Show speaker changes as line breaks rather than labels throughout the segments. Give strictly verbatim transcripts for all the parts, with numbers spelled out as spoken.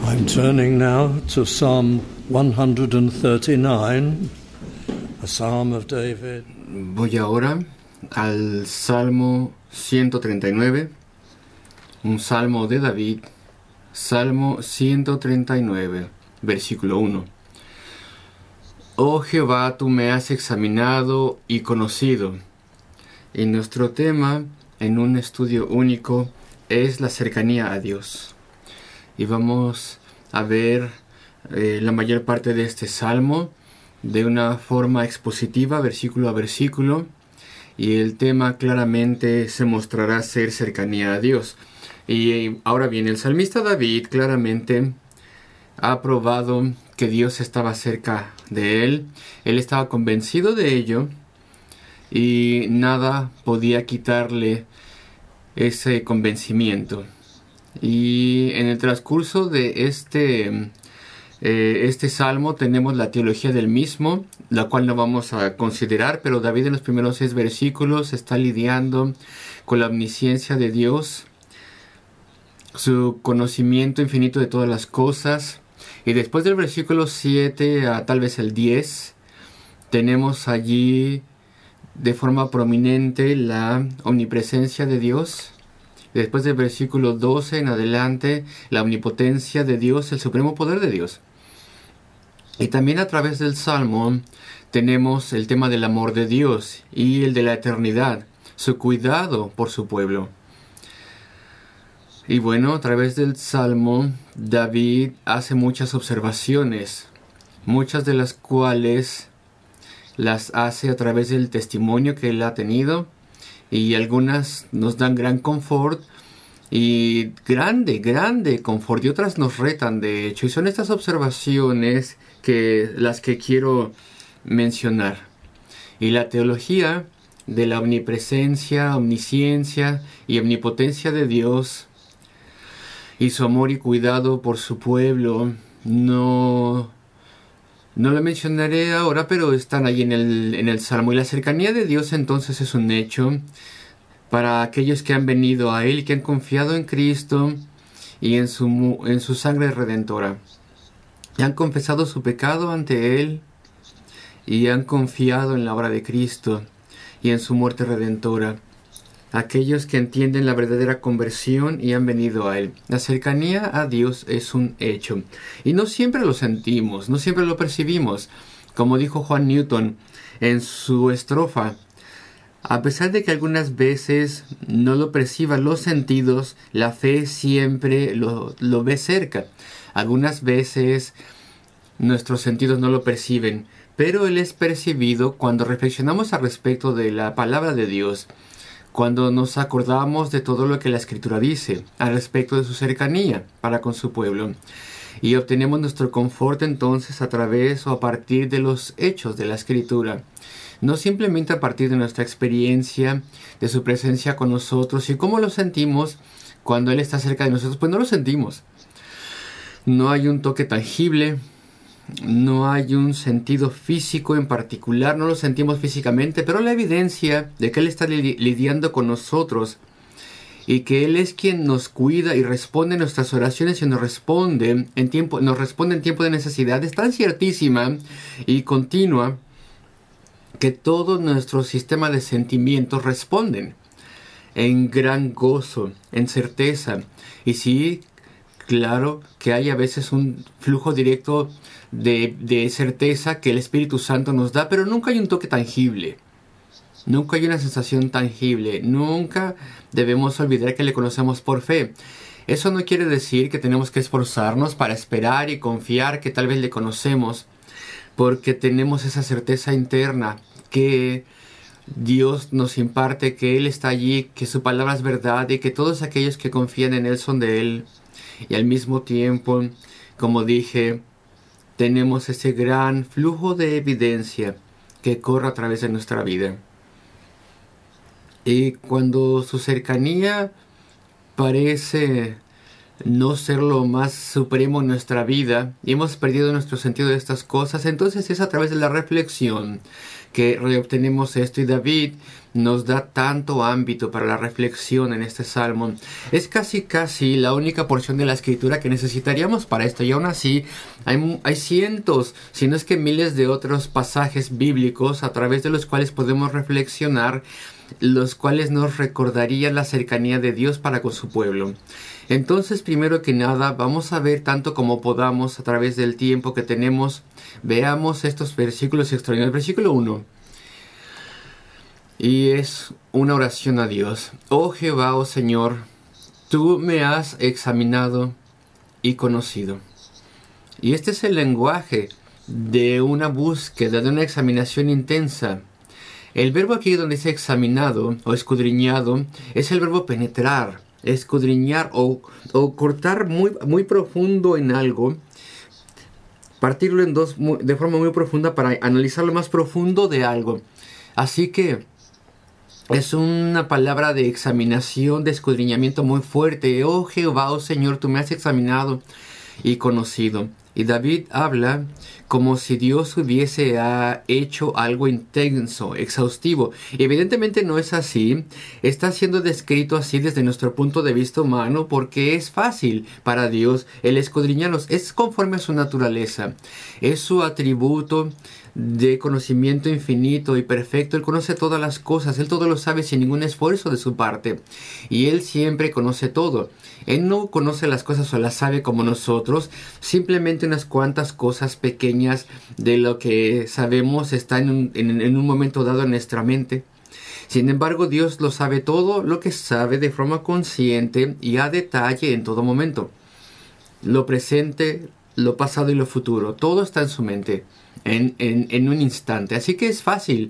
I'm turning now to Psalm one thirty-nine, a psalm of David.
Voy ahora al Salmo ciento treinta y nueve, un salmo de David, Salmo ciento treinta y nueve, versículo uno. Oh Jehová, tú me has examinado y conocido. Y nuestro tema en un estudio único es la cercanía a Dios. Y vamos a ver eh, la mayor parte de este salmo de una forma expositiva, versículo a versículo. Y el tema claramente se mostrará ser cercanía a Dios. Y ahora bien, el salmista David claramente ha probado que Dios estaba cerca de él. Él estaba convencido de ello y nada podía quitarle ese convencimiento. Y en el transcurso de este, eh, este salmo tenemos la teología del mismo, la cual no vamos a considerar, pero David en los primeros seis versículos está lidiando con la omnisciencia de Dios, su conocimiento infinito de todas las cosas. Y después del versículo siete a tal vez el diez, tenemos allí de forma prominente la omnipresencia de Dios. Después del versículo doce en adelante, la omnipotencia de Dios, el supremo poder de Dios. Y también a través del Salmo tenemos el tema del amor de Dios y el de la eternidad, su cuidado por su pueblo. Y bueno, a través del Salmo, David hace muchas observaciones, muchas de las cuales las hace a través del testimonio que él ha tenido, y algunas nos dan gran confort y grande, grande confort, y otras nos retan de hecho, y son estas observaciones que las que quiero mencionar. Y la teología de la omnipresencia, omnisciencia y omnipotencia de Dios y su amor y cuidado por su pueblo no No lo mencionaré ahora, pero están ahí en el, en el Salmo. Y la cercanía de Dios entonces es un hecho para aquellos que han venido a Él, que han confiado en Cristo y en su, en su sangre redentora. Y han confesado su pecado ante Él y han confiado en la obra de Cristo y en su muerte redentora. Aquellos que entienden la verdadera conversión y han venido a Él. La cercanía a Dios es un hecho. Y no siempre lo sentimos, no siempre lo percibimos. Como dijo Juan Newton en su estrofa, a pesar de que algunas veces no lo perciban los sentidos, la fe siempre lo, lo ve cerca. Algunas veces nuestros sentidos no lo perciben, pero Él es percibido cuando reflexionamos al respecto de la palabra de Dios, cuando nos acordamos de todo lo que la Escritura dice al respecto de su cercanía para con su pueblo. Y obtenemos nuestro confort entonces a través o a partir de los hechos de la Escritura. No simplemente a partir de nuestra experiencia, de su presencia con nosotros y cómo lo sentimos cuando Él está cerca de nosotros. Pues no lo sentimos. No hay un toque tangible. No hay un sentido físico en particular, no lo sentimos físicamente, pero la evidencia de que Él está li- lidiando con nosotros y que Él es quien nos cuida y responde a nuestras oraciones y nos responde en tiempo, nos responde en tiempo de necesidad es tan ciertísima y continua que todo nuestro sistema de sentimientos responden en gran gozo, en certeza. Y sí, claro que hay a veces un flujo directo de, de certeza que el Espíritu Santo nos da, pero nunca hay un toque tangible. Nunca hay una sensación tangible. Nunca debemos olvidar que le conocemos por fe. Eso no quiere decir que tenemos que esforzarnos para esperar y confiar que tal vez le conocemos, porque tenemos esa certeza interna que Dios nos imparte, que Él está allí, que su palabra es verdad y que todos aquellos que confían en Él son de Él. Y al mismo tiempo, como dije, tenemos ese gran flujo de evidencia que corre a través de nuestra vida. Y cuando su cercanía parece no ser lo más supremo en nuestra vida y hemos perdido nuestro sentido de estas cosas, entonces es a través de la reflexión que reobtenemos esto. Y David nos da tanto ámbito para la reflexión en este salmo. Es casi casi la única porción de la escritura que necesitaríamos para esto, y aún así hay, hay cientos, si no es que miles de otros pasajes bíblicos a través de los cuales podemos reflexionar, los cuales nos recordarían la cercanía de Dios para con su pueblo. Entonces, primero que nada, vamos a ver tanto como podamos a través del tiempo que tenemos. Veamos estos versículos extraordinarios. Versículo uno. Y es una oración a Dios. Oh Jehová, oh Señor, tú me has examinado y conocido. Y este es el lenguaje de una búsqueda, de una examinación intensa. El verbo aquí donde dice examinado o escudriñado es el verbo penetrar, escudriñar o, o cortar muy, muy profundo en algo, partirlo en dos muy, de forma muy profunda para analizar lo más profundo de algo. Así que es una palabra de examinación, de escudriñamiento muy fuerte. Oh Jehová, oh Señor, tú me has examinado y conocido. Y David habla como si Dios hubiese uh, hecho algo intenso, exhaustivo. Evidentemente no es así. Está siendo descrito así desde nuestro punto de vista humano porque es fácil para Dios el escudriñarnos. Es conforme a su naturaleza. Es su atributo de conocimiento infinito y perfecto. Él conoce todas las cosas. Él todo lo sabe sin ningún esfuerzo de su parte. Y Él siempre conoce todo. Él no conoce las cosas o las sabe como nosotros. Simplemente unas cuantas cosas pequeñas de lo que sabemos están en un, en, en un momento dado en nuestra mente. Sin embargo, Dios lo sabe todo, lo que sabe de forma consciente y a detalle en todo momento. Lo presente, lo pasado y lo futuro. Todo está en su mente en, en, en un instante. Así que es fácil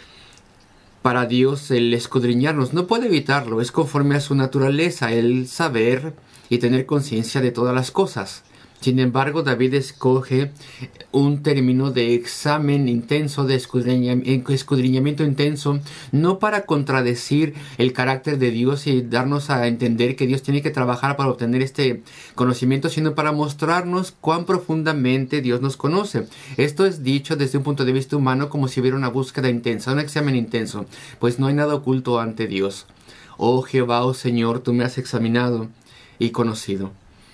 para Dios el escudriñarnos. No puede evitarlo. Es conforme a su naturaleza el saber y tener conciencia de todas las cosas. Sin embargo, David escoge un término de examen intenso, de escudriñamiento intenso, no para contradecir el carácter de Dios y darnos a entender que Dios tiene que trabajar para obtener este conocimiento, sino para mostrarnos cuán profundamente Dios nos conoce. Esto es dicho desde un punto de vista humano como si hubiera una búsqueda intensa, un examen intenso, pues no hay nada oculto ante Dios. Oh Jehová, oh Señor, tú me has examinado y conocido.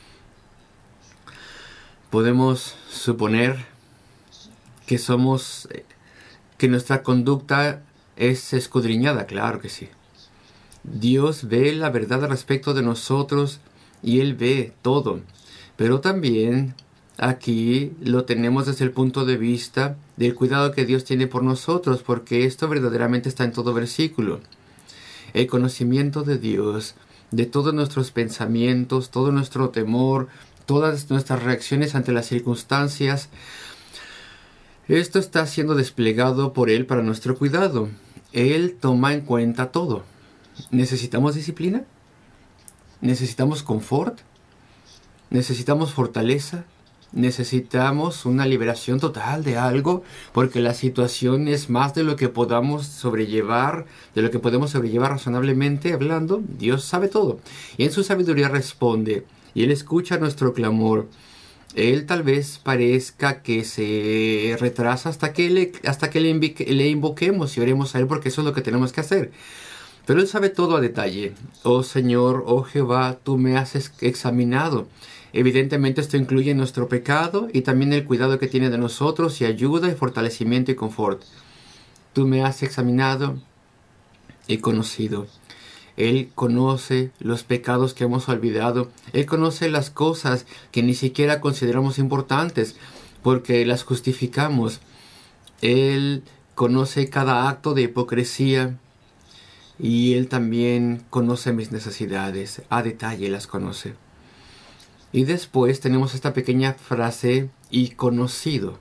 Podemos suponer que somos, que nuestra conducta es escudriñada, claro que sí. Dios ve la verdad respecto de nosotros y Él ve todo. Pero también aquí lo tenemos desde el punto de vista del cuidado que Dios tiene por nosotros, porque esto verdaderamente está en todo versículo. El conocimiento de Dios, de todos nuestros pensamientos, todo nuestro temor, todas nuestras reacciones ante las circunstancias. Esto está siendo desplegado por Él para nuestro cuidado. Él toma en cuenta todo. ¿Necesitamos disciplina? ¿Necesitamos confort? ¿Necesitamos fortaleza? ¿Necesitamos una liberación total de algo? Porque la situación es más de lo que podamos sobrellevar, de lo que podemos sobrellevar razonablemente hablando. Dios sabe todo. Y en su sabiduría responde. Y Él escucha nuestro clamor. Él tal vez parezca que se retrasa hasta que le, hasta que le, invoque, le invoquemos y oremos a Él, porque eso es lo que tenemos que hacer. Pero Él sabe todo a detalle. Oh Señor, oh Jehová, tú me has examinado. Evidentemente esto incluye nuestro pecado y también el cuidado que tiene de nosotros y ayuda y fortalecimiento y confort. Tú me has examinado y conocido. Él conoce los pecados que hemos olvidado. Él conoce las cosas que ni siquiera consideramos importantes porque las justificamos. Él conoce cada acto de hipocresía y Él también conoce mis necesidades. A detalle las conoce. Y después tenemos esta pequeña frase, y conocido,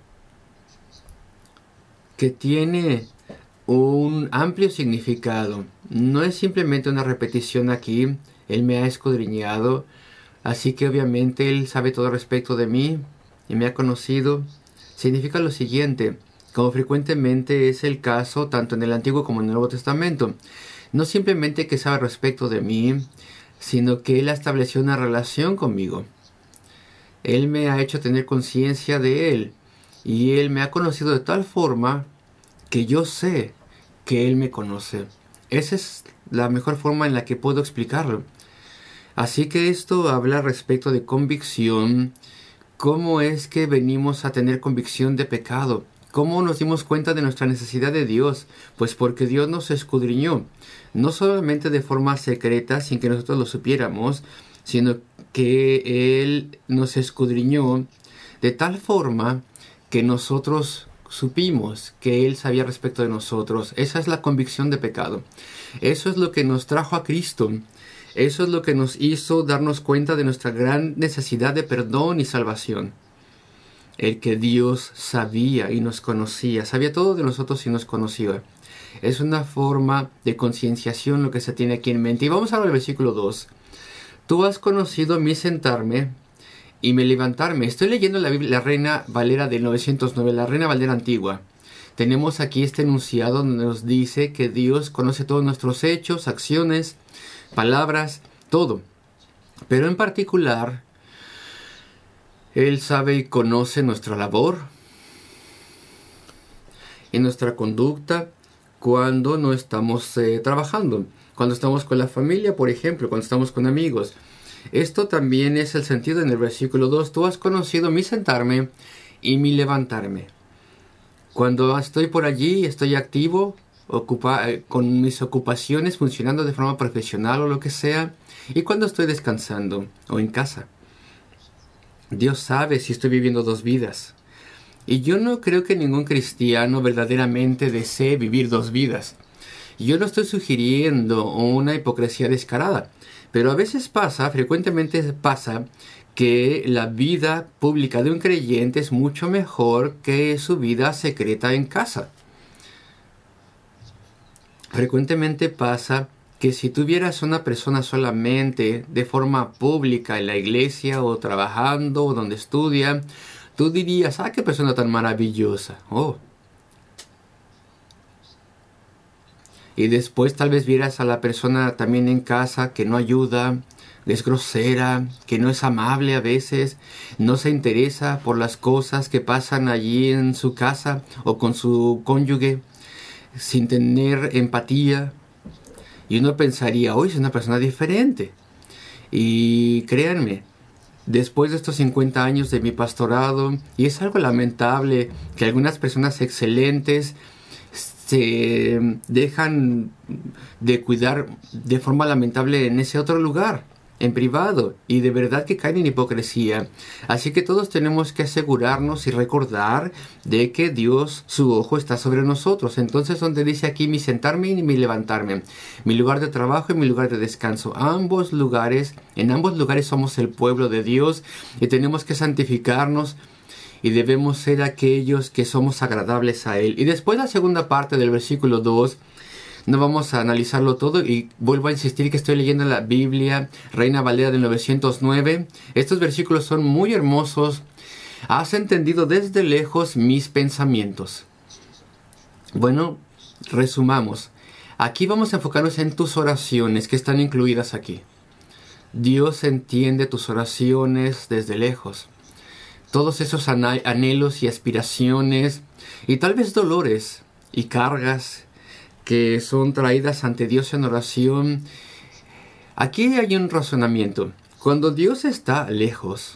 que tiene un amplio significado. No es simplemente una repetición aquí. Él me ha escudriñado, así que obviamente Él sabe todo respecto de mí y me ha conocido. Significa lo siguiente, como frecuentemente es el caso tanto en el Antiguo como en el Nuevo Testamento. No simplemente que sabe respecto de mí, sino que Él ha establecido una relación conmigo. Él me ha hecho tener conciencia de Él y Él me ha conocido de tal forma que yo sé que Él me conoce. Esa es la mejor forma en la que puedo explicarlo. Así que esto habla respecto de convicción. ¿Cómo es que venimos a tener convicción de pecado? ¿Cómo nos dimos cuenta de nuestra necesidad de Dios? Pues porque Dios nos escudriñó, no solamente de forma secreta, sin que nosotros lo supiéramos, sino que Él nos escudriñó de tal forma que nosotros supimos que Él sabía respecto de nosotros. Esa es la convicción de pecado. Eso es lo que nos trajo a Cristo. Eso es lo que nos hizo darnos cuenta de nuestra gran necesidad de perdón y salvación. El que Dios sabía y nos conocía, sabía todo de nosotros y nos conocía. Es una forma de concienciación lo que se tiene aquí en mente. Y vamos ahora al versículo dos. Tú has conocido mi sentarme y mi levantarme. Estoy leyendo la Biblia, la Reina Valera del novecientos nueve, la Reina Valera antigua. Tenemos aquí este enunciado donde nos dice que Dios conoce todos nuestros hechos, acciones, palabras, todo. Pero en particular, Él sabe y conoce nuestra labor y nuestra conducta cuando no estamos eh, trabajando, cuando estamos con la familia, por ejemplo, cuando estamos con amigos. Esto también es el sentido en el versículo dos. Tú has conocido mi sentarme y mi levantarme. Cuando estoy por allí, estoy activo, Ocupa, eh, con mis ocupaciones funcionando de forma profesional o lo que sea, y cuando estoy descansando o en casa. Dios sabe si estoy viviendo dos vidas. Y yo no creo que ningún cristiano verdaderamente desee vivir dos vidas. Yo no estoy sugiriendo una hipocresía descarada, pero a veces pasa, frecuentemente pasa, que la vida pública de un creyente es mucho mejor que su vida secreta en casa. Frecuentemente pasa que si tuvieras una persona solamente de forma pública en la iglesia o trabajando o donde estudia, tú dirías, ¡ah, qué persona tan maravillosa! Oh. Y después tal vez vieras a la persona también en casa que no ayuda, es grosera, que no es amable a veces, no se interesa por las cosas que pasan allí en su casa o con su cónyuge, sin tener empatía. Y uno pensaría, hoy es una persona diferente. Y créanme, después de estos cincuenta años de mi pastorado, y es algo lamentable que algunas personas excelentes se dejan de cuidar de forma lamentable en ese otro lugar, en privado, y de verdad que caen en hipocresía. Así que todos tenemos que asegurarnos y recordar de que Dios, su ojo está sobre nosotros. Entonces, donde dice aquí mi sentarme y mi levantarme, mi lugar de trabajo y mi lugar de descanso, ambos lugares, en ambos lugares somos el pueblo de Dios y tenemos que santificarnos y debemos ser aquellos que somos agradables a Él. Y después la segunda parte del versículo dos, no vamos a analizarlo todo y vuelvo a insistir que estoy leyendo la Biblia Reina Valera del novecientos nueve. Estos versículos son muy hermosos. Has entendido desde lejos mis pensamientos. Bueno, resumamos. Aquí vamos a enfocarnos en tus oraciones que están incluidas aquí. Dios entiende tus oraciones desde lejos. Todos esos anhelos y aspiraciones y tal vez dolores y cargas que son traídas ante Dios en oración. Aquí hay un razonamiento. Cuando Dios está lejos,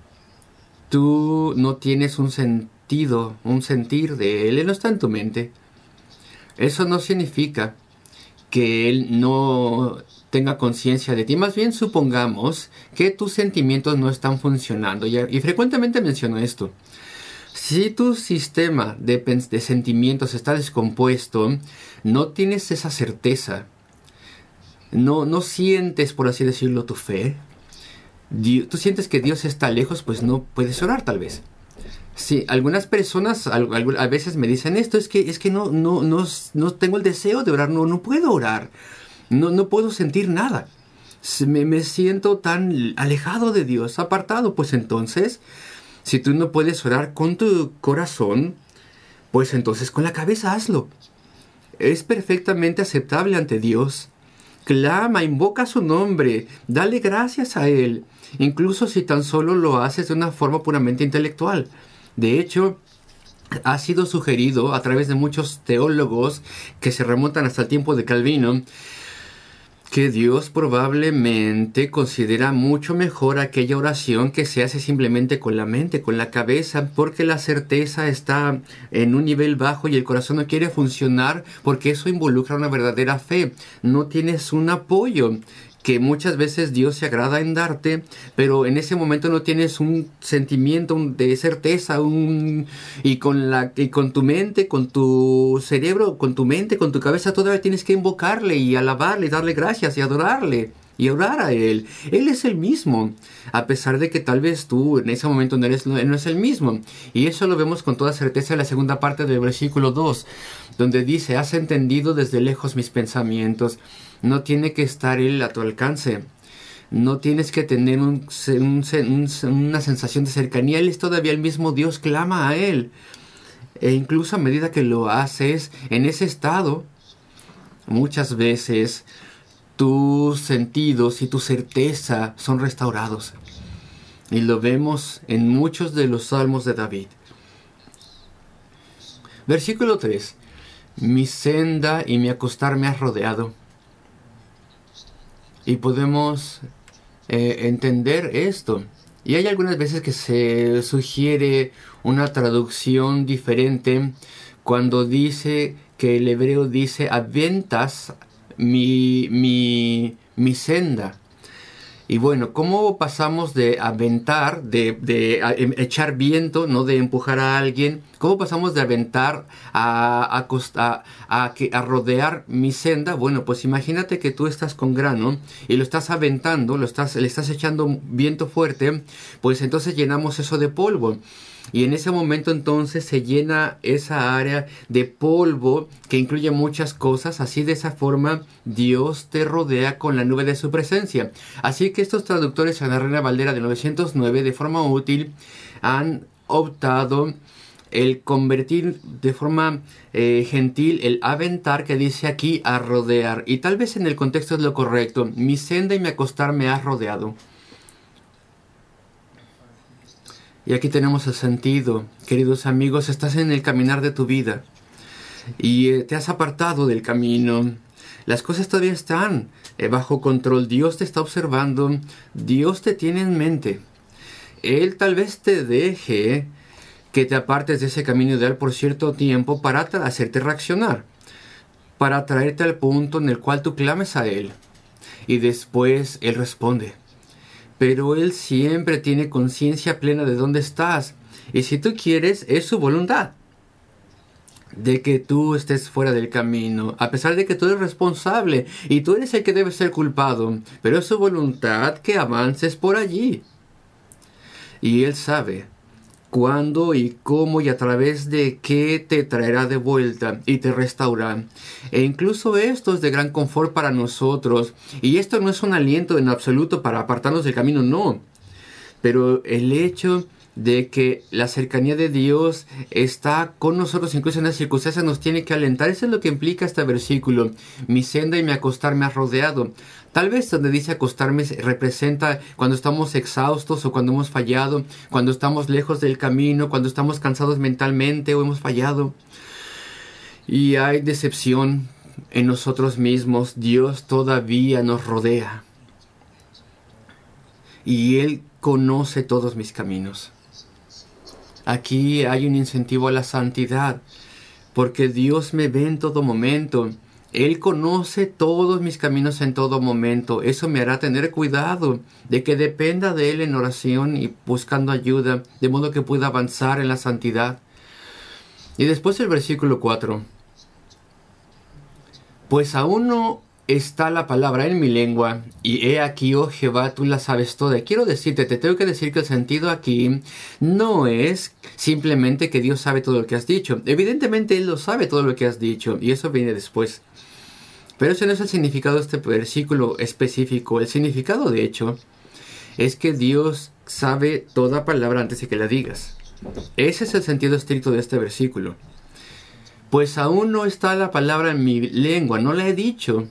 tú no tienes un sentido, un sentir de Él. Él no está en tu mente. Eso no significa que Él no tenga conciencia de ti. Más bien supongamos que tus sentimientos no están funcionando. Y, y frecuentemente menciono esto. Si tu sistema de, de sentimientos está descompuesto, no tienes esa certeza, no, no sientes, por así decirlo, tu fe, Dios, tú sientes que Dios está lejos, pues no puedes orar tal vez. Sí, algunas personas a, a veces me dicen esto, es que, es que no, no, no, no tengo el deseo de orar, no, no puedo orar, no, no puedo sentir nada, me, me siento tan alejado de Dios, apartado. Pues entonces, si tú no puedes orar con tu corazón, pues entonces con la cabeza hazlo. Es perfectamente aceptable ante Dios. Clama, invoca su nombre, dale gracias a Él, incluso si tan solo lo haces de una forma puramente intelectual. De hecho, ha sido sugerido a través de muchos teólogos que se remontan hasta el tiempo de Calvino, que Dios probablemente considera mucho mejor aquella oración que se hace simplemente con la mente, con la cabeza, porque la certeza está en un nivel bajo y el corazón no quiere funcionar, porque eso involucra una verdadera fe. No tienes un apoyo que muchas veces Dios se agrada en darte, pero en ese momento no tienes un sentimiento de certeza, un y con la y con tu mente, con tu cerebro, con tu mente, con tu cabeza todavía tienes que invocarle y alabarle, y darle gracias y adorarle y orar a Él. Él es el mismo, a pesar de que tal vez tú en ese momento no eres, no, no es el mismo. Y eso lo vemos con toda certeza en la segunda parte del versículo dos, donde dice: has entendido desde lejos mis pensamientos. No tiene que estar Él a tu alcance. No tienes que tener un, un, un, una sensación de cercanía. Él es todavía el mismo Dios, clama a Él. E incluso a medida que lo haces en ese estado, muchas veces tus sentidos y tu certeza son restaurados. Y lo vemos en muchos de los salmos de David. Versículo tres. Mi senda y mi acostar me has rodeado. Y podemos eh, entender esto. Y hay algunas veces que se sugiere una traducción diferente cuando dice que el hebreo dice aventas mi, mi, mi senda. Y bueno, ¿cómo pasamos de aventar, de, de a, echar viento, no de empujar a alguien? ¿Cómo pasamos de aventar a, a, a, a, a rodear mi senda? Bueno, pues imagínate que tú estás con grano y lo estás aventando, lo estás, le estás echando viento fuerte, pues entonces llenamos eso de polvo. Y en ese momento entonces se llena esa área de polvo que incluye muchas cosas. Así, de esa forma Dios te rodea con la nube de su presencia. Así que estos traductores en la Reina Valera de novecientos nueve de forma útil han optado el convertir de forma eh, gentil el aventar, que dice aquí, a rodear. Y tal vez en el contexto es lo correcto. Mi senda y mi acostar me has rodeado. Y aquí tenemos el sentido. Queridos amigos, estás en el caminar de tu vida y eh, te has apartado del camino. Las cosas todavía están eh, bajo control. Dios te está observando. Dios te tiene en mente. Él tal vez te deje que te apartes de ese camino ideal por cierto tiempo para hacerte reaccionar, para traerte al punto en el cual tú clames a Él. Y después Él responde. Pero Él siempre tiene conciencia plena de dónde estás. Y si tú quieres, es su voluntad de que tú estés fuera del camino, a pesar de que tú eres responsable y tú eres el que debe ser culpado. Pero es su voluntad que avances por allí. Y Él sabe cuándo y cómo y a través de qué te traerá de vuelta y te restaurará. E incluso esto es de gran confort para nosotros. Y esto no es un aliento en absoluto para apartarnos del camino, no. Pero el hecho de que la cercanía de Dios está con nosotros incluso en las circunstancias nos tiene que alentar. Eso es lo que implica este versículo. Mi senda y mi acostar me ha rodeado. Tal vez donde dice acostarme representa cuando estamos exhaustos o cuando hemos fallado, cuando estamos lejos del camino, cuando estamos cansados mentalmente o hemos fallado. Y hay decepción en nosotros mismos. Dios todavía nos rodea. Y Él conoce todos mis caminos. Aquí hay un incentivo a la santidad, porque Dios me ve en todo momento. Él conoce todos mis caminos en todo momento. Eso me hará tener cuidado de que dependa de Él en oración y buscando ayuda, de modo que pueda avanzar en la santidad. Y después el versículo cuatro. Pues aún no está la palabra en mi lengua, y he aquí, oh Jehová, tú la sabes toda. Quiero decirte, te tengo que decir que el sentido aquí no es simplemente que Dios sabe todo lo que has dicho. Evidentemente Él lo sabe todo lo que has dicho, y eso viene después. Pero ese no es el significado de este versículo específico. El significado, de hecho, es que Dios sabe toda palabra antes de que la digas. Ese es el sentido estricto de este versículo. Pues aún no está la palabra en mi lengua, no la he dicho.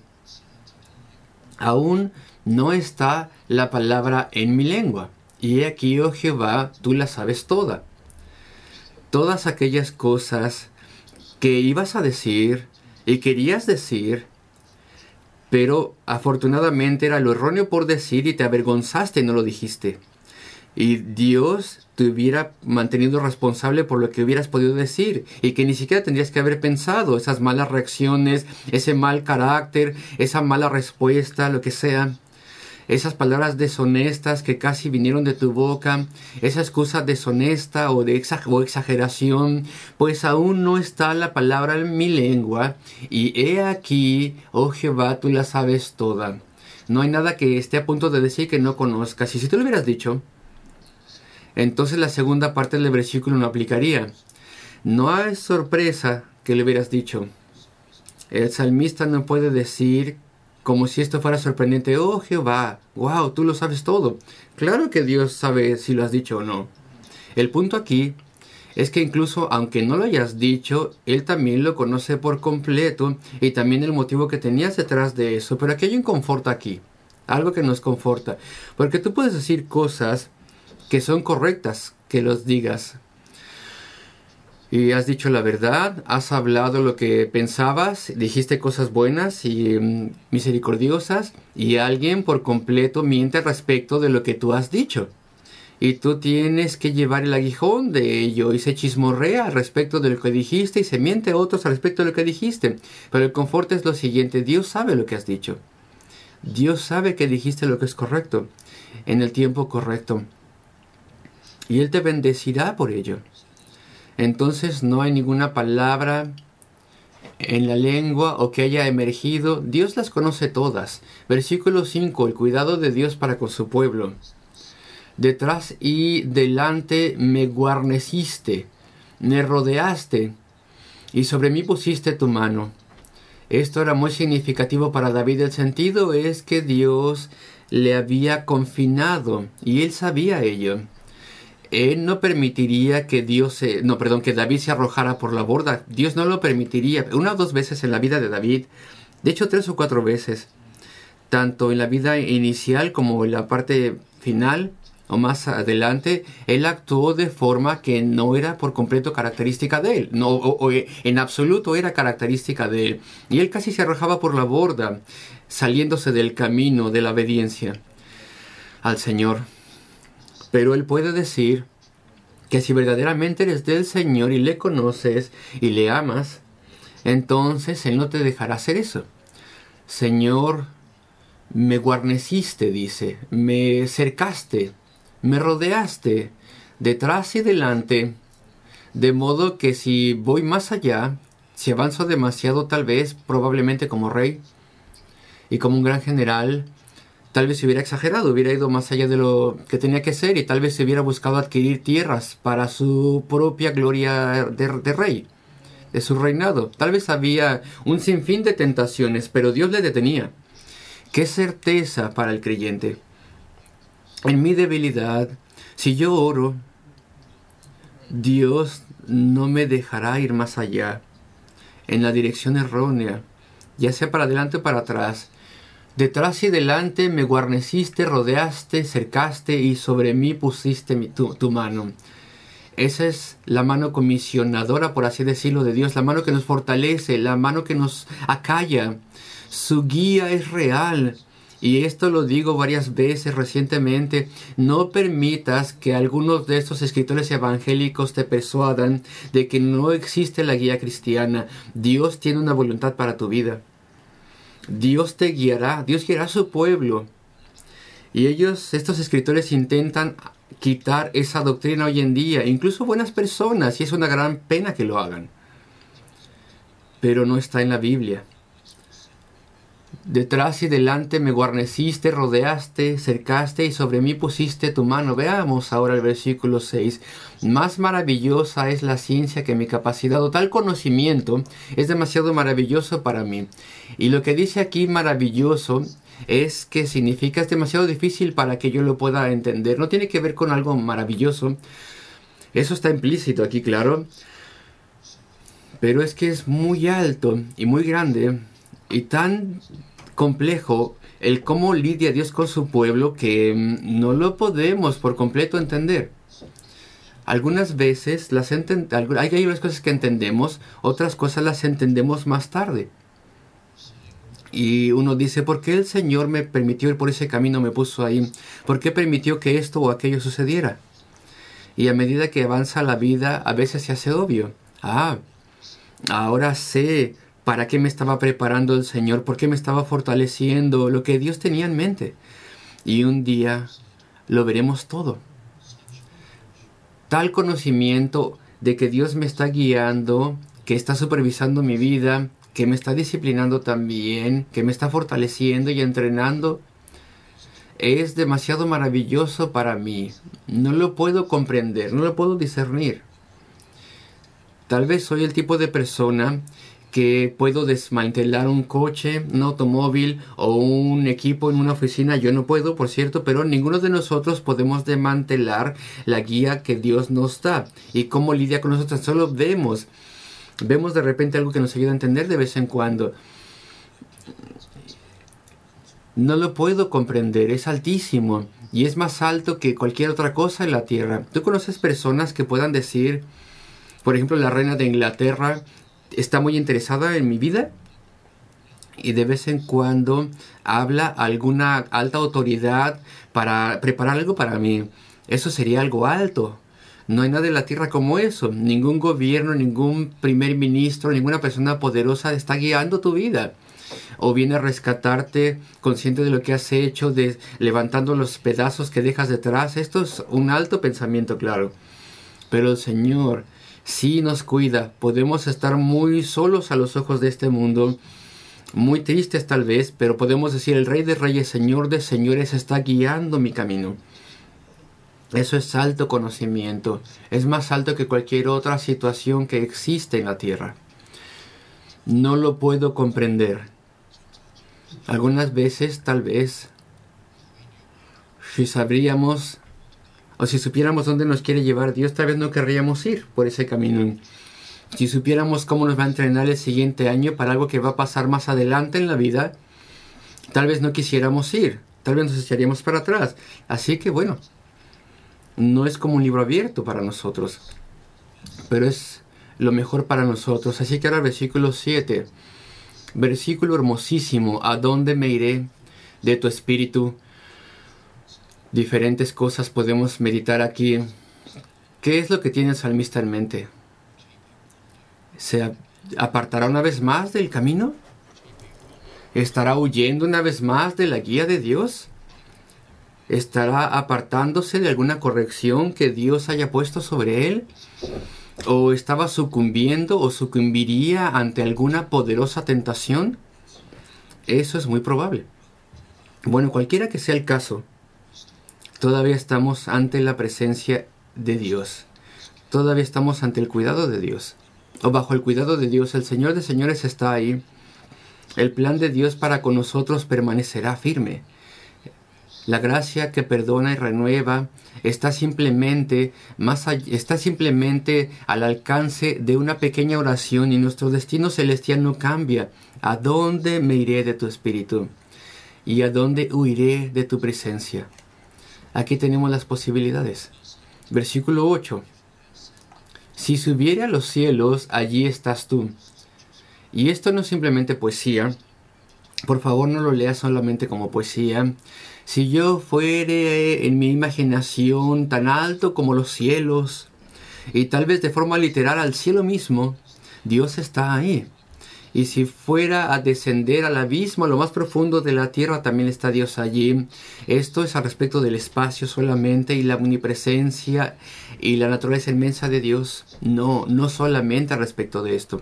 Aún no está la palabra en mi lengua. Y he aquí, oh Jehová, tú la sabes toda. todas aquellas cosas que ibas a decir y querías decir, pero afortunadamente era lo erróneo por decir y te avergonzaste y no lo dijiste. Y Dios te hubiera mantenido responsable por lo que hubieras podido decir y que ni siquiera tendrías que haber pensado esas malas reacciones, ese mal carácter, esa mala respuesta, lo que sea. Esas palabras deshonestas que casi vinieron de tu boca, esa excusa deshonesta o de exag- o exageración, pues aún no está la palabra en mi lengua, y he aquí, oh Jehová, tú la sabes toda. No hay nada que esté a punto de decir que no conozcas. Y si tú lo hubieras dicho, entonces la segunda parte del versículo no aplicaría. No hay sorpresa que le hubieras dicho. El salmista no puede decir como si esto fuera sorprendente: oh Jehová, wow, tú lo sabes todo. Claro que Dios sabe si lo has dicho o no. El punto aquí es que incluso aunque no lo hayas dicho, Él también lo conoce por completo y también el motivo que tenías detrás de eso. Pero aquí hay un confort aquí, algo que nos conforta, porque tú puedes decir cosas que son correctas que los digas. Y has dicho la verdad, has hablado lo que pensabas, dijiste cosas buenas y mm, misericordiosas, y alguien por completo miente respecto de lo que tú has dicho. Y tú tienes que llevar el aguijón de ello y se chismorrea al respecto de lo que dijiste y se miente a otros al respecto de lo que dijiste. Pero el confort es lo siguiente: Dios sabe lo que has dicho. Dios sabe que dijiste lo que es correcto, en el tiempo correcto. Y Él te bendecirá por ello. Entonces no hay ninguna palabra en la lengua o que haya emergido. Dios las conoce todas. Versículo cinco. El cuidado de Dios para con su pueblo. Detrás y delante me guarneciste, me rodeaste, y sobre mí pusiste tu mano. Esto era muy significativo para David. El sentido es que Dios le había confinado, y él sabía ello. Él no permitiría que Dios se, no, perdón, que David se arrojara por la borda. Dios no lo permitiría. Una o dos veces en la vida de David, de hecho tres o cuatro veces, tanto en la vida inicial como en la parte final o más adelante, él actuó de forma que no era por completo característica de él, no, o, o en absoluto era característica de él. Y él casi se arrojaba por la borda, saliéndose del camino de la obediencia al Señor. Pero Él puede decir que si verdaderamente eres del Señor y le conoces y le amas, entonces Él no te dejará hacer eso. Señor, me guarneciste, dice, me cercaste, me rodeaste, detrás y delante, de modo que si voy más allá, si avanzo demasiado, tal vez, probablemente como rey y como un gran general, tal vez se hubiera exagerado, hubiera ido más allá de lo que tenía que ser y tal vez se hubiera buscado adquirir tierras para su propia gloria de, de rey, de su reinado. Tal vez había un sinfín de tentaciones, pero Dios le detenía. ¡Qué certeza para el creyente! En mi debilidad, si yo oro, Dios no me dejará ir más allá, en la dirección errónea, ya sea para adelante o para atrás. Detrás y delante me guarneciste, rodeaste, cercaste y sobre mí pusiste mi, tu, tu mano. Esa es la mano comisionadora, por así decirlo, de Dios, la mano que nos fortalece, la mano que nos acalla. Su guía es real. Y esto lo digo varias veces recientemente: no permitas que algunos de estos escritores evangélicos te persuadan de que no existe la guía cristiana. Dios tiene una voluntad para tu vida. Dios te guiará, Dios guiará a su pueblo. Y ellos, estos escritores, intentan quitar esa doctrina hoy en día, incluso buenas personas, y es una gran pena que lo hagan. Pero no está en la Biblia. Detrás y delante me guarneciste, rodeaste, cercaste y sobre mí pusiste tu mano. Veamos ahora el versículo seis. Más maravillosa es la ciencia que mi capacidad, o tal conocimiento es demasiado maravilloso para mí. Y lo que dice aquí maravilloso es que significa es demasiado difícil para que yo lo pueda entender. No tiene que ver con algo maravilloso. Eso está implícito aquí, claro. Pero es que es muy alto y muy grande y tan complejo el cómo lidia Dios con su pueblo que no lo podemos por completo entender. Algunas veces las enten- hay, hay unas cosas que entendemos, otras cosas las entendemos más tarde. Y uno dice, ¿por qué el Señor me permitió ir por ese camino, me puso ahí? ¿Por qué permitió que esto o aquello sucediera? Y a medida que avanza la vida, a veces se hace obvio. Ah, ahora sé para qué me estaba preparando el Señor, por qué me estaba fortaleciendo, lo que Dios tenía en mente. Y un día lo veremos todo. Tal conocimiento de que Dios me está guiando, que está supervisando mi vida, que me está disciplinando también, que me está fortaleciendo y entrenando, es demasiado maravilloso para mí. No lo puedo comprender, no lo puedo discernir. Tal vez soy el tipo de persona que puedo desmantelar un coche, un automóvil o un equipo en una oficina. Yo no puedo, por cierto, pero ninguno de nosotros podemos desmantelar la guía que Dios nos da. Y cómo lidia con nosotros, solo vemos. Vemos de repente algo que nos ayuda a entender de vez en cuando. No lo puedo comprender, es altísimo y es más alto que cualquier otra cosa en la tierra. ¿Tú conoces personas que puedan decir, por ejemplo, la reina de Inglaterra está muy interesada en mi vida y de vez en cuando habla a alguna alta autoridad para preparar algo para mí? Eso sería algo alto. No hay nada en la tierra como eso. Ningún gobierno, ningún primer ministro, ninguna persona poderosa está guiando tu vida. O viene a rescatarte consciente de lo que has hecho, de levantando los pedazos que dejas detrás. Esto es un alto pensamiento, claro. Pero el Señor sí nos cuida. Podemos estar muy solos a los ojos de este mundo, muy tristes tal vez, pero podemos decir, el Rey de Reyes, Señor de Señores está guiando mi camino. Eso es alto conocimiento. Es más alto que cualquier otra situación que existe en la tierra. No lo puedo comprender. Algunas veces, tal vez, si sabríamos o si supiéramos dónde nos quiere llevar Dios, tal vez no querríamos ir por ese camino. Si supiéramos cómo nos va a entrenar el siguiente año para algo que va a pasar más adelante en la vida, tal vez no quisiéramos ir, tal vez nos echaríamos para atrás. Así que bueno, no es como un libro abierto para nosotros, pero es lo mejor para nosotros. Así que ahora el versículo siete, versículo hermosísimo, ¿a dónde me iré de tu espíritu? Diferentes cosas podemos meditar aquí. ¿Qué es lo que tiene el salmista en mente? ¿Se apartará una vez más del camino? ¿Estará huyendo una vez más de la guía de Dios? ¿Estará apartándose de alguna corrección que Dios haya puesto sobre él? ¿O estaba sucumbiendo o sucumbiría ante alguna poderosa tentación? Eso es muy probable. Bueno, cualquiera que sea el caso, todavía estamos ante la presencia de Dios. Todavía estamos ante el cuidado de Dios. O bajo el cuidado de Dios. El Señor de señores está ahí. El plan de Dios para con nosotros permanecerá firme. La gracia que perdona y renueva está simplemente, más allá, está simplemente al alcance de una pequeña oración y nuestro destino celestial no cambia. ¿A dónde me iré de tu espíritu? ¿Y a dónde huiré de tu presencia? Aquí tenemos las posibilidades. Versículo ocho. Si subiere a los cielos, allí estás tú. Y esto no es simplemente poesía. Por favor, no lo leas solamente como poesía. Si yo fuere en mi imaginación tan alto como los cielos, y tal vez de forma literal al cielo mismo, Dios está ahí. Y si fuera a descender al abismo, a lo más profundo de la tierra, también está Dios allí. Esto es al respecto del espacio solamente y la omnipresencia y la naturaleza inmensa de Dios. No, no solamente al respecto de esto.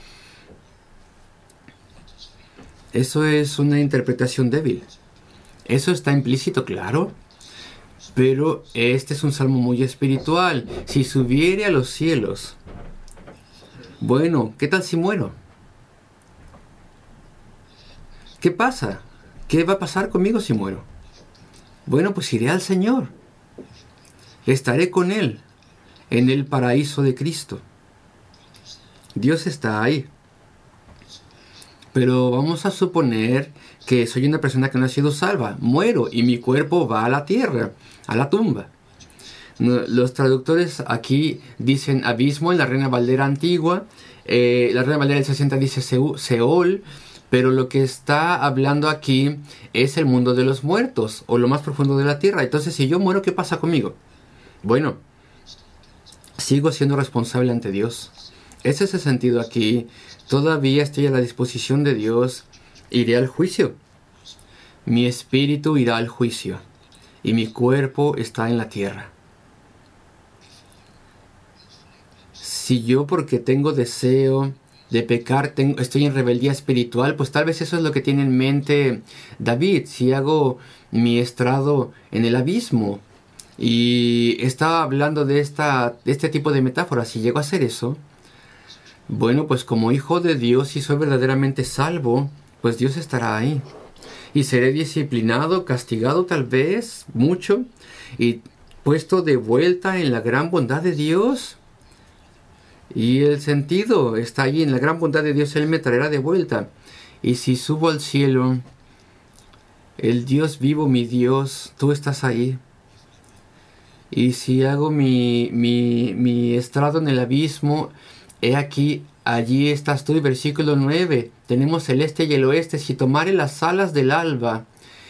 Eso es una interpretación débil. Eso está implícito, claro. Pero este es un salmo muy espiritual. Si subiere a los cielos. Bueno, ¿qué tal si muero? ¿Qué pasa? ¿Qué va a pasar conmigo si muero? Bueno, pues iré al Señor. Estaré con Él en el paraíso de Cristo. Dios está ahí. Pero vamos a suponer que soy una persona que no ha sido salva. Muero y mi cuerpo va a la tierra, a la tumba. Los traductores aquí dicen abismo en la Reina Valera antigua, eh, la Reina Valera del sesenta dice Seol, pero lo que está hablando aquí es el mundo de los muertos, o lo más profundo de la tierra. Entonces, si yo muero, ¿qué pasa conmigo? Bueno, sigo siendo responsable ante Dios. Ese es el sentido aquí. Todavía estoy a la disposición de Dios. Iré al juicio. Mi espíritu irá al juicio. Y mi cuerpo está en la tierra. Si yo, porque tengo deseo de pecar, tengo, estoy en rebeldía espiritual, pues tal vez eso es lo que tiene en mente David. Si hago mi estrado en el abismo. Y estaba hablando de, esta, de este tipo de metáforas. Si llego a hacer eso, bueno, pues como hijo de Dios, si soy verdaderamente salvo, pues Dios estará ahí. Y seré disciplinado, castigado tal vez, mucho, y puesto de vuelta en la gran bondad de Dios. Y el sentido está allí, en la gran bondad de Dios, Él me traerá de vuelta. Y si subo al cielo, el Dios vivo, mi Dios, tú estás ahí. Y si hago mi, mi, mi estrado en el abismo, he aquí, allí estás tú. Versículo nueve. Tenemos el este y el oeste. Si tomare las alas del alba,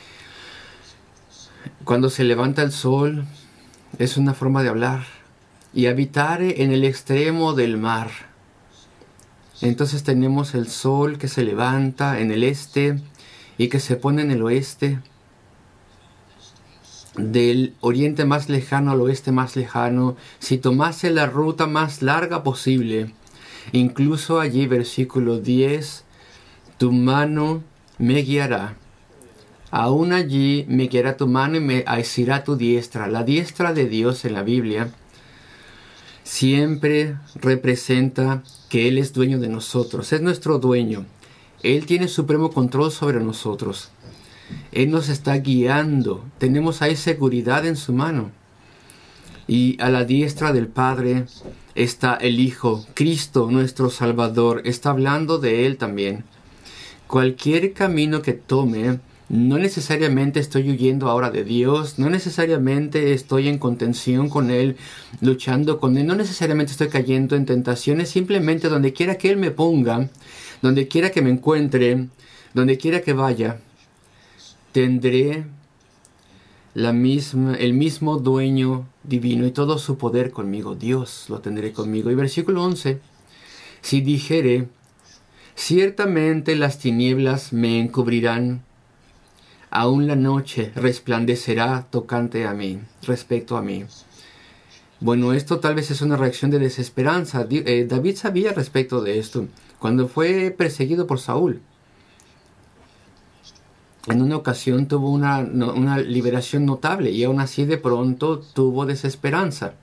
cuando se levanta el sol, es una forma de hablar. Y habitare en el extremo del mar. Entonces tenemos el sol que se levanta en el este y que se pone en el oeste. Del oriente más lejano al oeste más lejano, si tomase la ruta más larga posible, incluso allí, versículo diez, tu mano me guiará. Aún allí me guiará tu mano y me asirá tu diestra. La diestra de Dios en la Biblia siempre representa que Él es dueño de nosotros, es nuestro dueño. Él tiene supremo control sobre nosotros. Él nos está guiando. Tenemos ahí seguridad en su mano. Y a la diestra del Padre está el Hijo, Cristo, nuestro Salvador. Está hablando de Él también. Cualquier camino que tome, no necesariamente estoy huyendo ahora de Dios. No necesariamente estoy en contención con Él, luchando con Él. No necesariamente estoy cayendo en tentaciones. Simplemente donde quiera que Él me ponga, donde quiera que me encuentre, donde quiera que vaya, tendré la misma, el mismo dueño divino y todo su poder conmigo. Dios lo tendré conmigo. Y versículo once. Si dijere, ciertamente las tinieblas me encubrirán, aún la noche resplandecerá tocante a mí, respecto a mí. Bueno, esto tal vez es una reacción de desesperanza. David sabía respecto de esto cuando fue perseguido por Saúl. En una ocasión tuvo una, una liberación notable y aún así de pronto tuvo desesperanza.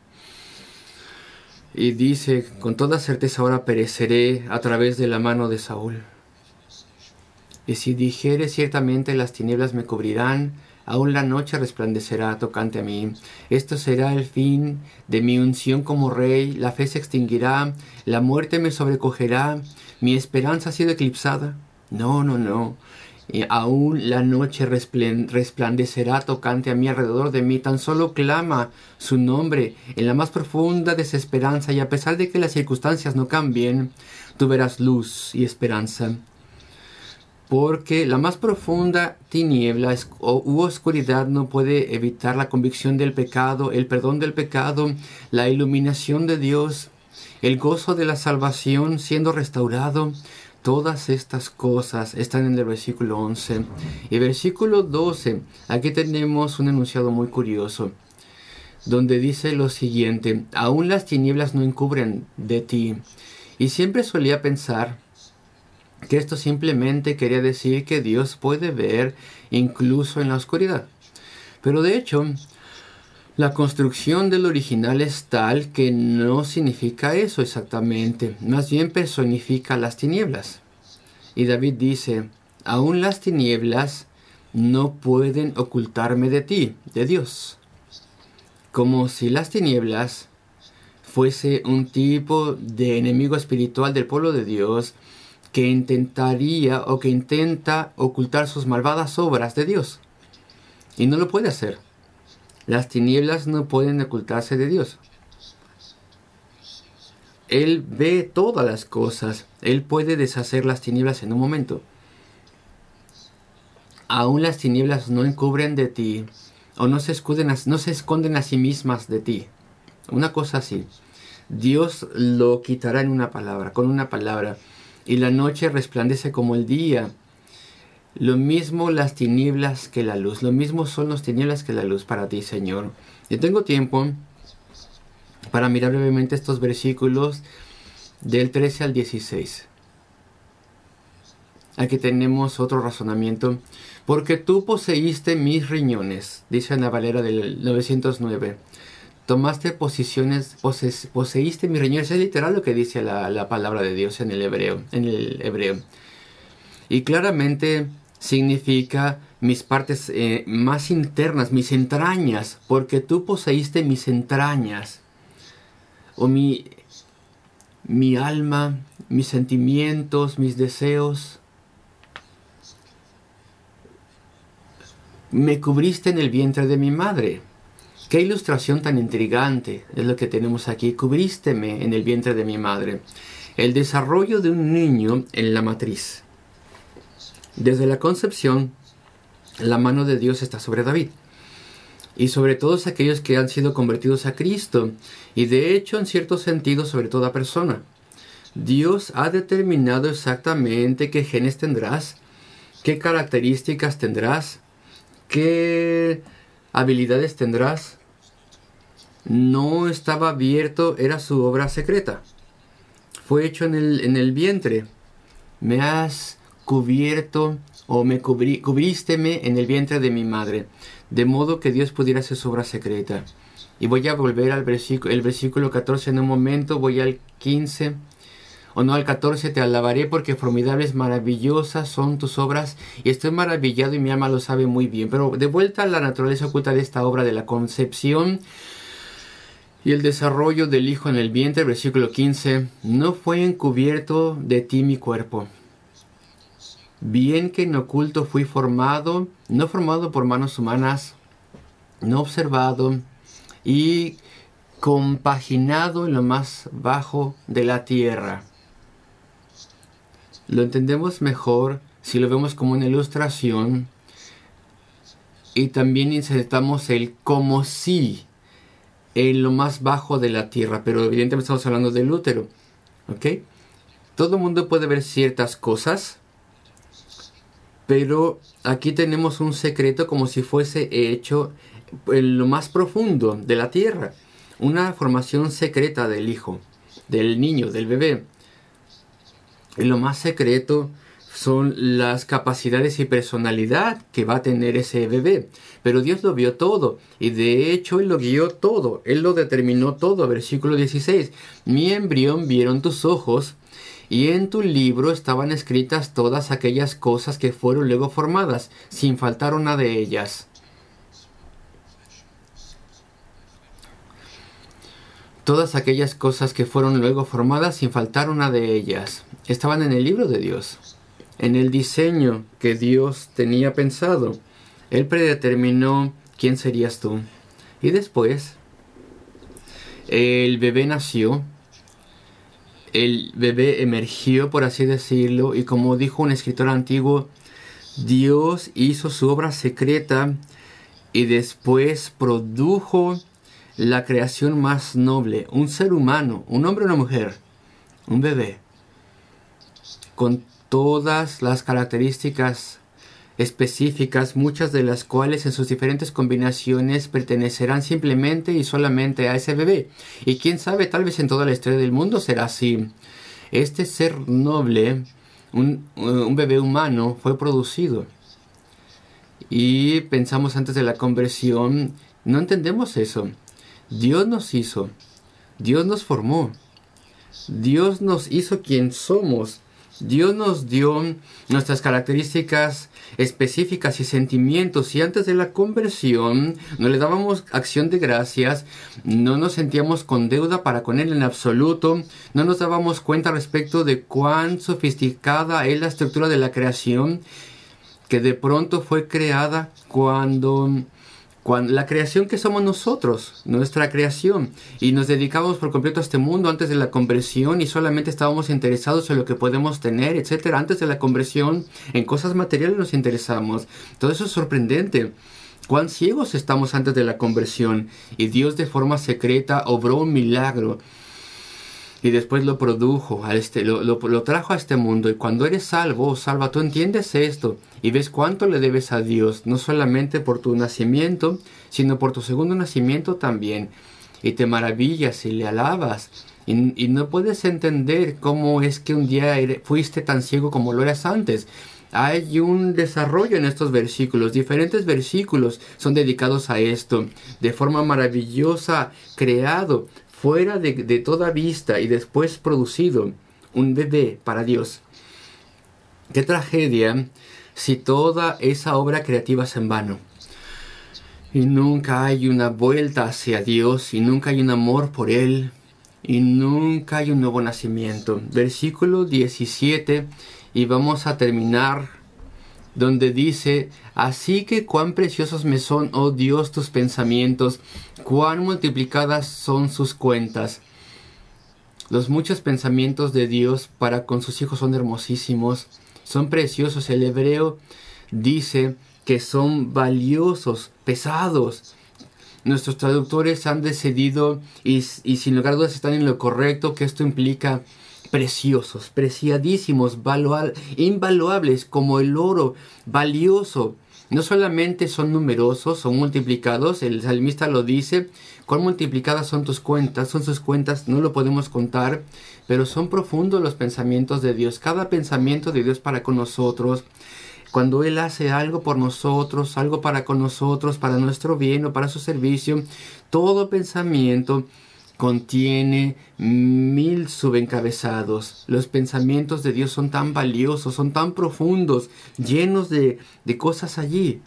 Y dice, con toda certeza ahora pereceré a través de la mano de Saúl. Y si dijere ciertamente las tinieblas me cubrirán, aún la noche resplandecerá tocante a mí. Esto será el fin de mi unción como rey, la fe se extinguirá, la muerte me sobrecogerá, mi esperanza ha sido eclipsada. No, no, no. Y aún la noche resplandecerá tocante a mí, alrededor de mí. Tan solo clama su nombre en la más profunda desesperanza, y a pesar de que las circunstancias no cambien, tú verás luz y esperanza. Porque la más profunda tiniebla u oscuridad no puede evitar la convicción del pecado, el perdón del pecado, la iluminación de Dios, el gozo de la salvación siendo restaurado. Todas estas cosas están en el versículo once. Y versículo doce, aquí tenemos un enunciado muy curioso, donde dice lo siguiente: aún las tinieblas no encubren de ti. Y siempre solía pensar que esto simplemente quería decir que Dios puede ver incluso en la oscuridad. Pero de hecho, la construcción del original es tal que no significa eso exactamente, más bien personifica las tinieblas. Y David dice, aún las tinieblas no pueden ocultarme de ti, de Dios. Como si las tinieblas fuese un tipo de enemigo espiritual del pueblo de Dios que intentaría o que intenta ocultar sus malvadas obras de Dios. Y no lo puede hacer. Las tinieblas no pueden ocultarse de Dios. Él ve todas las cosas. Él puede deshacer las tinieblas en un momento. Aún las tinieblas no encubren de ti, o no se, escuden a, no se esconden a sí mismas de ti. Una cosa así. Dios lo quitará en una palabra, con una palabra. Y la noche resplandece como el día. Lo mismo las tinieblas que la luz. Lo mismo son las tinieblas que la luz para ti, Señor. Yo tengo tiempo para mirar brevemente estos versículos del trece al dieciséis. Aquí tenemos otro razonamiento. Porque tú poseíste mis riñones, dice en la Valera del novecientos nueve. Tomaste posiciones, pose, poseíste mis riñones. Es literal lo que dice la, la palabra de Dios en el hebreo. En el hebreo. Y claramente significa mis partes eh, más internas, mis entrañas. Porque tú poseíste mis entrañas. O mi, mi alma, mis sentimientos, mis deseos. Me cubriste en el vientre de mi madre. Qué ilustración tan intrigante es lo que tenemos aquí. Cubrísteme en el vientre de mi madre. El desarrollo de un niño en la matriz. Desde la concepción, la mano de Dios está sobre David. Y sobre todos aquellos que han sido convertidos a Cristo. Y de hecho, en cierto sentido, sobre toda persona. Dios ha determinado exactamente qué genes tendrás, qué características tendrás, qué habilidades tendrás. No estaba abierto, era su obra secreta. Fue hecho en el, en el vientre. Me has cubierto o me cubrí, cubrísteme en el vientre de mi madre, de modo que Dios pudiera hacer su obra secreta. Y voy a volver al versículo, el versículo catorce en un momento, voy al quince. O no, al catorce, te alabaré porque formidables, maravillosas son tus obras, y estoy maravillado y mi alma lo sabe muy bien. Pero de vuelta a la naturaleza oculta de esta obra de la concepción y el desarrollo del Hijo en el vientre, versículo quince. No fue encubierto de ti mi cuerpo. Bien que en oculto fui formado, no formado por manos humanas, no observado y compaginado en lo más bajo de la tierra. Lo entendemos mejor si lo vemos como una ilustración y también insertamos el como si en lo más bajo de la tierra, pero evidentemente estamos hablando del útero, ¿ok? Todo el mundo puede ver ciertas cosas, pero aquí tenemos un secreto como si fuese hecho en lo más profundo de la tierra, una formación secreta del hijo, del niño, del bebé. Y lo más secreto son las capacidades y personalidad que va a tener ese bebé. Pero Dios lo vio todo. Y de hecho Él lo guió todo. Él lo determinó todo. Versículo dieciséis. Mi embrión vieron tus ojos. Y en tu libro estaban escritas todas aquellas cosas que fueron luego formadas, sin faltar una de ellas. Todas aquellas cosas que fueron luego formadas, sin faltar una de ellas, estaban en el libro de Dios, en el diseño que Dios tenía pensado. Él predeterminó quién serías tú. Y después, el bebé nació, el bebé emergió, por así decirlo, y como dijo un escritor antiguo, Dios hizo su obra secreta y después produjo la creación más noble, un ser humano, un hombre o una mujer, un bebé, con todas las características específicas, muchas de las cuales en sus diferentes combinaciones pertenecerán simplemente y solamente a ese bebé. Y quién sabe, tal vez en toda la historia del mundo será así. Este ser noble, un, un bebé humano, fue producido. Y pensamos antes de la conversión, no entendemos eso. Dios nos hizo, Dios nos formó, Dios nos hizo quien somos, Dios nos dio nuestras características específicas y sentimientos, y antes de la conversión no le dábamos acción de gracias, no nos sentíamos con deuda para con Él en absoluto, no nos dábamos cuenta respecto de cuán sofisticada es la estructura de la creación, que de pronto fue creada cuando... Cuando, la creación que somos nosotros, nuestra creación, y nos dedicamos por completo a este mundo antes de la conversión y solamente estábamos interesados en lo que podemos tener, etcétera. Antes de la conversión, en cosas materiales nos interesamos. Todo eso es sorprendente. Cuán ciegos estamos antes de la conversión, y Dios de forma secreta obró un milagro y después lo produjo, a este, lo, lo, lo trajo a este mundo. Y cuando eres salvo o salva, tú entiendes esto y ves cuánto le debes a Dios, no solamente por tu nacimiento, sino por tu segundo nacimiento también. Y te maravillas y le alabas. Y, y no puedes entender cómo es que un día fuiste tan ciego como lo eras antes. Hay un desarrollo en estos versículos. Diferentes versículos son dedicados a esto. De forma maravillosa, creado, fuera de, de toda vista y después producido un bebé para Dios. Qué tragedia si toda esa obra creativa es en vano. Y nunca hay una vuelta hacia Dios, y nunca hay un amor por Él, y nunca hay un nuevo nacimiento. Versículo diecisiete, y vamos a terminar donde dice: así que cuán preciosos me son, oh Dios, tus pensamientos, cuán multiplicadas son sus cuentas. Los muchos pensamientos de Dios para con sus hijos son hermosísimos, son preciosos. El hebreo dice que son valiosos, pesados. Nuestros traductores han decidido, y, y sin lugar a dudas están en lo correcto, que esto implica preciosos, preciadísimos, valual, invaluables, como el oro, valioso. No solamente son numerosos, son multiplicados, el salmista lo dice: cuán multiplicadas son tus cuentas, son sus cuentas, no lo podemos contar, pero son profundos los pensamientos de Dios, cada pensamiento de Dios para con nosotros. Cuando Él hace algo por nosotros, algo para con nosotros, para nuestro bien o para su servicio, todo pensamiento contiene mil subencabezados. Los pensamientos de Dios son tan valiosos, son tan profundos, llenos de, de cosas allí.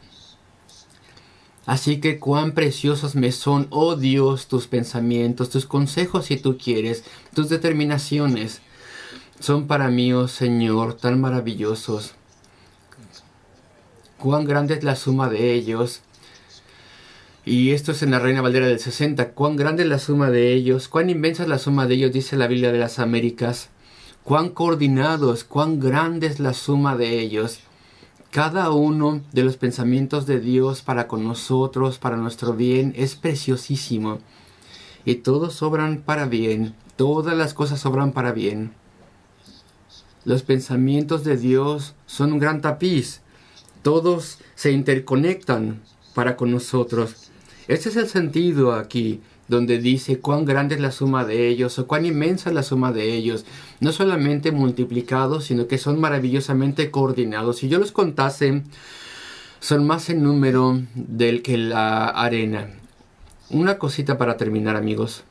Así que cuán preciosos me son, oh Dios, tus pensamientos, tus consejos si tú quieres, tus determinaciones. Son para mí, oh Señor, tan maravillosos. Cuán grande es la suma de ellos. Y esto es en la Reina Valera del sesenta. Cuán grande es la suma de ellos, cuán inmensa es la suma de ellos, dice la Biblia de las Américas. Cuán coordinados, cuán grande es la suma de ellos. Cada uno de los pensamientos de Dios para con nosotros, para nuestro bien, es preciosísimo. Y todos obran para bien, todas las cosas obran para bien. Los pensamientos de Dios son un gran tapiz. Todos se interconectan para con nosotros. Este es el sentido aquí, donde dice cuán grande es la suma de ellos, o cuán inmensa es la suma de ellos. No solamente multiplicados, sino que son maravillosamente coordinados. Si yo los contase, son más en número del que la arena. Una cosita para terminar, amigos.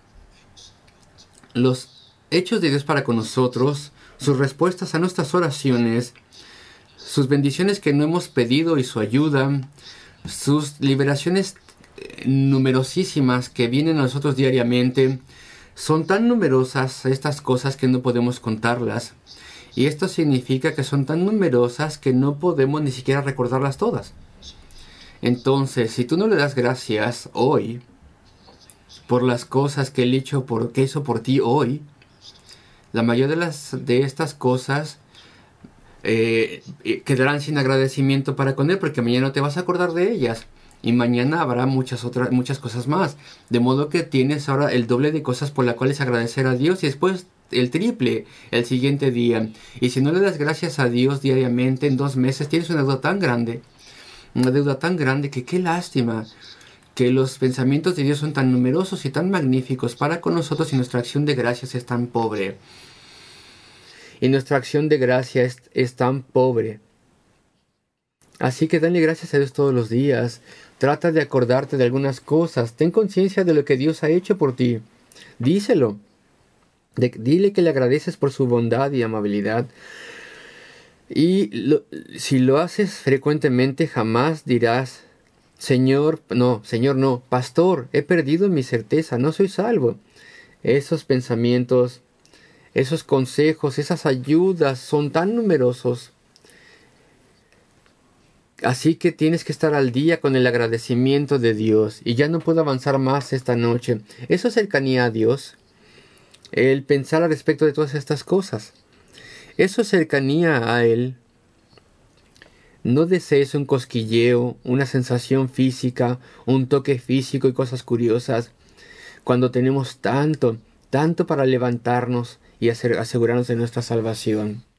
Los hechos de Dios para con nosotros, sus respuestas a nuestras oraciones, sus bendiciones que no hemos pedido y su ayuda, sus liberaciones numerosísimas que vienen a nosotros diariamente, son tan numerosas estas cosas que no podemos contarlas. Y esto significa que son tan numerosas que no podemos ni siquiera recordarlas todas. Entonces, si tú no le das gracias hoy por las cosas que Él hizo por, que hizo por ti hoy, la mayoría de, las, de estas cosas Eh, quedarán sin agradecimiento para con Él, porque mañana no te vas a acordar de ellas y mañana habrá muchas otras muchas cosas más, de modo que tienes ahora el doble de cosas por las cuales agradecer a Dios y después el triple el siguiente día. Y si no le das gracias a Dios diariamente, en dos meses tienes una deuda tan grande, una deuda tan grande que qué lástima que los pensamientos de Dios son tan numerosos y tan magníficos para con nosotros y nuestra acción de gracias es tan pobre. Y nuestra acción de gracia es, es tan pobre. Así que dale gracias a Dios todos los días. Trata de acordarte de algunas cosas. Ten conciencia de lo que Dios ha hecho por ti. Díselo. De, dile que le agradeces por su bondad y amabilidad. Y lo, si lo haces frecuentemente, jamás dirás: Señor, no, Señor, no, Pastor, he perdido mi certeza, no soy salvo. Esos pensamientos, esos consejos, esas ayudas son tan numerosos Así que tienes que estar al día con el agradecimiento de Dios. Y ya no puedo avanzar más esta noche. Eso es cercanía a Dios. El pensar al respecto de todas estas cosas. Eso es cercanía a Él. No desees un cosquilleo, una sensación física, un toque físico y cosas curiosas. Cuando tenemos tanto, tanto para levantarnos y asegurarnos de nuestra salvación.